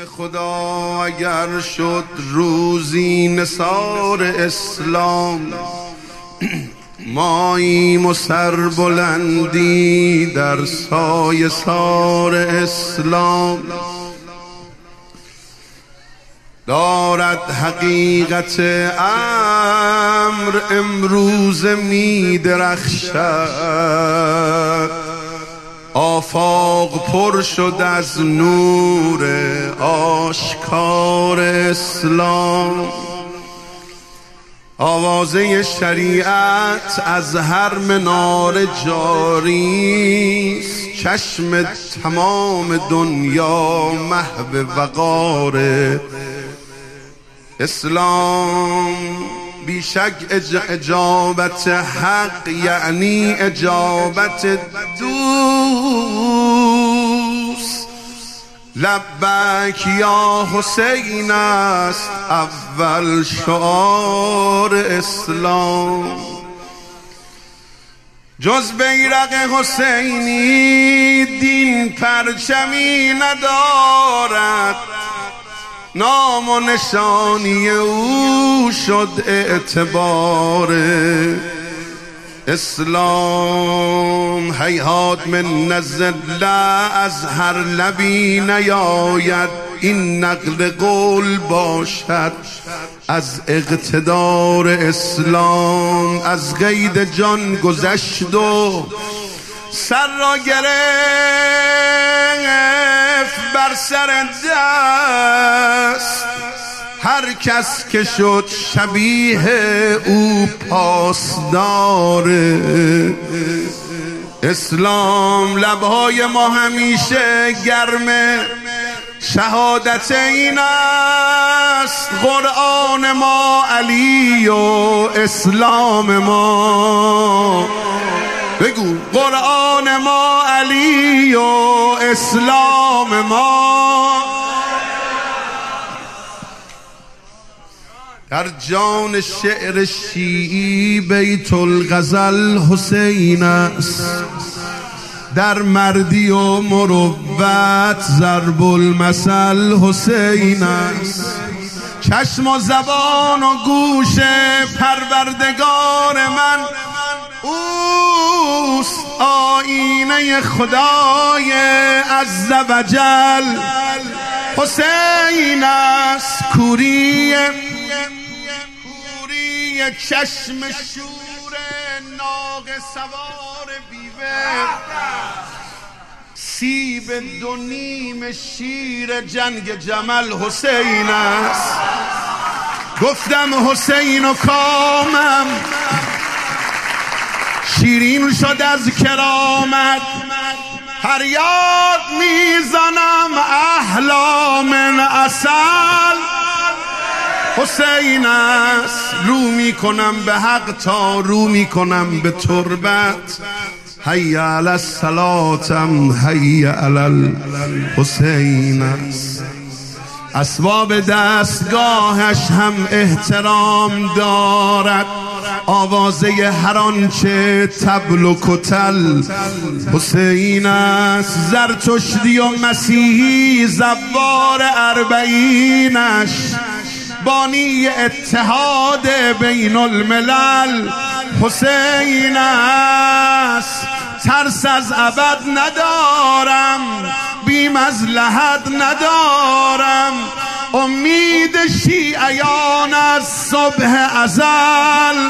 خدا اگر شد روزی نثار اسلام، ماییم و سربلندی در سایه سار اسلام. دارد حقیقت امر امروز می درخشد، آفاق پر شد از نور آشکار اسلام. آوازه شریعت از هر مناره جاری است، چشم تمام دنیا محو وقار اسلام. بیشک اجابت حق یعنی اجابت دوست. لبیک یا حسین است اول شعار اسلام. جز بیرق حسینی دین پرچمی ندارد، نام و نشانی او شد اعتبار اسلام. هیهات من نزله از هر لبی نیاید، این نقل قول باشد از اقتدار اسلام. از قید جان گذشت و سر را گرفت بر سر دست، هر کس که شد شبیه او پاسدار اسلام. لبهای ما همیشه گرمه، شهادت این است قرآن ما علی و اسلام ما. بگو قرآن ما علی و اسلام ما. در جان شعر شیعی بیت الغزل حسین است، در مردی و مروت ضرب المثل حسین است. چشم و زبان و گوش پروردگار من اوست، آینه خدای عزوجل حسین است. کوری چشم شور ناقه سوار بیوه، سیب دو نیم شیر جنگ جمل حسین است. گفتم حسین و کامم شیرین شد از کرامت، فریاد میزنم احلام عسل حسین است. رو میکنم به حق تا رو میکنم به تربت، حی علی الصلاتم حی علی الحسین است. اسباب دستگاهش هم احترام دارد، آوازه هر آنچه طبل و کتل حسین است. زرتشتی و مسیحی زوار اربعینش، بانی اتحاد بین الملل حسین است. ترس از ابد ندارم، بیم از لحد ندارم، امید شیعیان از صبح ازل.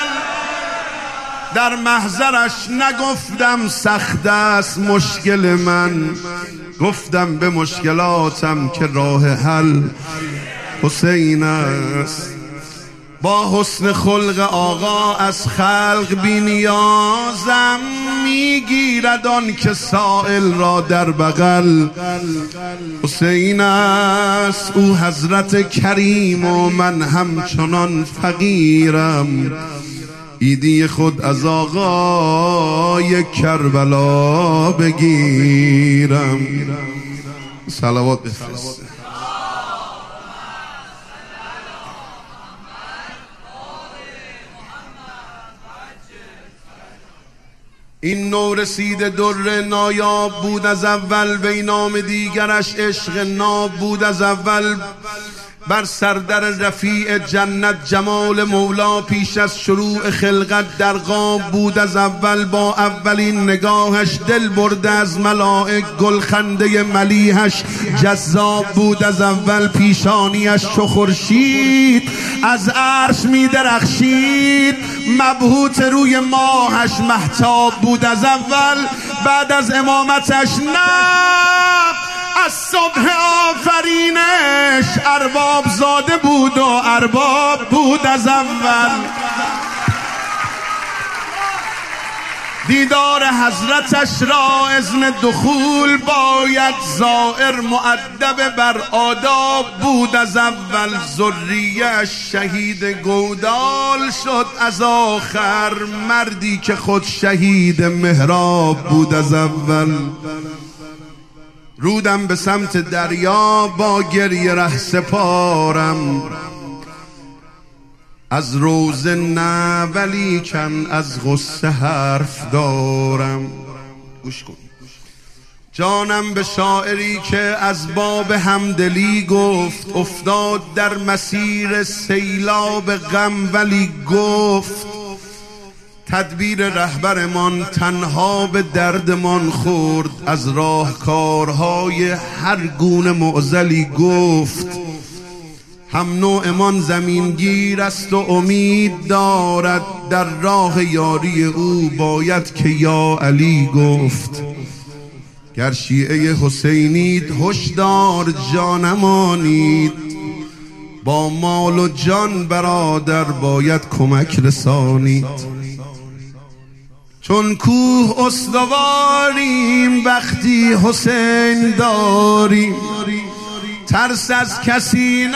در محضرش نگفتم سخت است مشکل من، گفتم به مشکلاتم که راه حل حسین است. با حسن خلق آقا از خلق بی نیازم، میگیرد آن که سائل را در بغل حسین است. او حضرت کریم و من همچنان فقیرم، ایدی خود از آقای کربلا بگیرم. صلوات بفرست. این نو رسیده در نایاب بود از اول، وی نام دیگرش عشق ناب بود از اول. بر سردر رفیع جنت جمال مولا پیش از شروع خلقت در غاب بود از اول. با اولین نگاهش دل برده از ملائک، گلخنده ملیحش جذاب بود از اول. پیشانیش چو خورشید از عرش می درخشید، مبهوت روی ماهش مهتاب بود از اول. بعد از امامتش نه، از صبح آفرینش ارباب زاده بود و ارباب بود از اول. دیدار حضرتش را اذن دخول باید، زائر مؤدب بر آداب بود از اول. ذریه‌اش شهید گودال شد از آخر، مردی که خود شهید محراب بود از اول. رودم به سمت دریا با گریه ره سپارم، از روزه نه ولیکن از غصه حرف دارم. گوش کن. جانم به شاعری که از باب همدلی گفت، افتاد در مسیر سیلاب غم ولی گفت، تدبیر رهبرمان تنها به دردمان خورد، از راهکارهای هر گونه معضلی گفت. هم نوعمان زمینگیر است و امید دارد، در راه یاری او باید که یا علی گفت. گر شیعه حسینید هشدار جانمانید، با مال و جان برادر باید کمک رسانید. چون کوه استواریم وقتی حسین داریم، ترس از کسی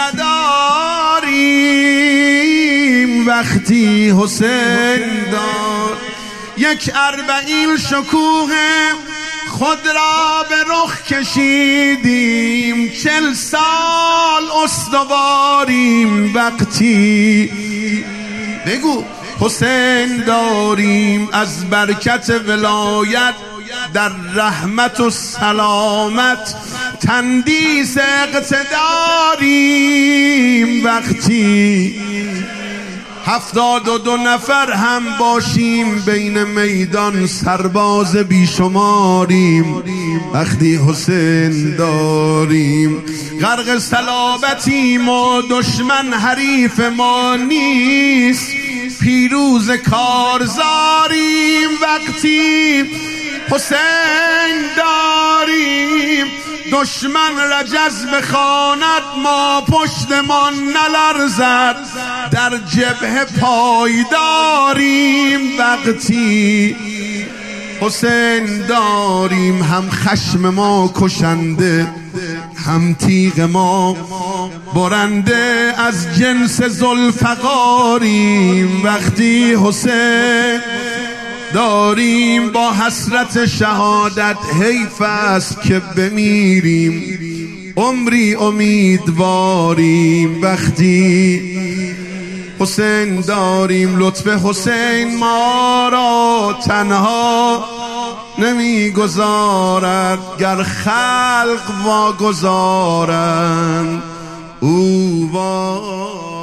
نداریم وقتی حسین دار. یک 40 شکوه خود را به رخ کشیدیم، 40 سال استواریم وقتی بگو حسین داریم. از برکت ولایت در رحمت و سلامت تندیس اقتداریم وقتی 72 نفر هم باشیم بین میدان، سرباز بیشماریم وقتی حسین داریم. غرق صلابتیم و دشمن حریف ما نیست، پیروز کارزاریم وقتی حسین داریم. دشمن رجز بخواند ما پشتمان نلرزد، در جبهه پایداریم وقتی حسین داریم. هم خشم ما کشنده، هم تیغ ما برنده، از جنس ذوالفقاریم وقتی حسین داریم. با حسرت شهادت حیف است که بمیریم، عمری امیدواریم وقتی حسین داریم. لطف حسین ما را تنها نمیگذارد، گر خلق واگذارند او